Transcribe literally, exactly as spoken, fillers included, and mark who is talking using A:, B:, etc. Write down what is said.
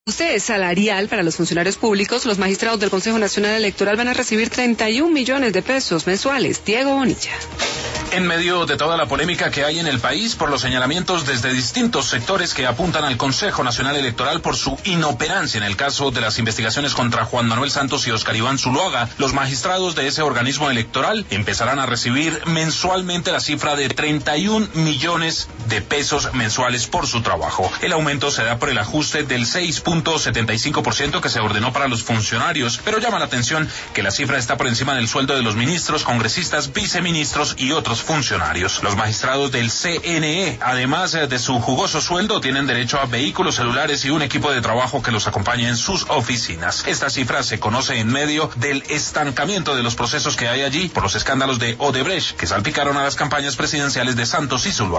A: Ajuste salarial para los funcionarios públicos, los magistrados del Consejo Nacional Electoral van a recibir treinta y un millones de pesos mensuales. Diego Bonilla.
B: En medio de toda la polémica que hay en el país por los señalamientos desde distintos sectores que apuntan al Consejo Nacional Electoral por su inoperancia en el caso de las investigaciones contra Juan Manuel Santos y Oscar Iván Zuluaga, los magistrados de ese organismo electoral empezarán a recibir mensualmente la cifra de treinta y un millones de pesos mensuales por su trabajo. El aumento se da por el ajuste del seis punto setenta y cinco por ciento que se ordenó para los funcionarios, pero llama la atención que la cifra está por encima del sueldo de los ministros, congresistas, viceministros y otros funcionarios. Los magistrados del C N E, además de su jugoso sueldo, tienen derecho a vehículos celulares y un equipo de trabajo que los acompañe en sus oficinas. Esta cifra se conoce en medio del estancamiento de los procesos que hay allí por los escándalos de Odebrecht que salpicaron a las campañas presidenciales de Santos y Zuluaga.